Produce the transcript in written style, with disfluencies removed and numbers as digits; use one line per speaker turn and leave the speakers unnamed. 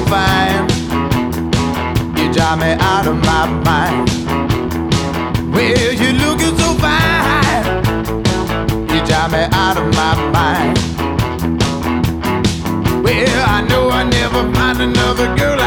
fine. You drive me out of my mind. Well, you looking so fine. You drive me out of my mind. Well, I know I never find another girl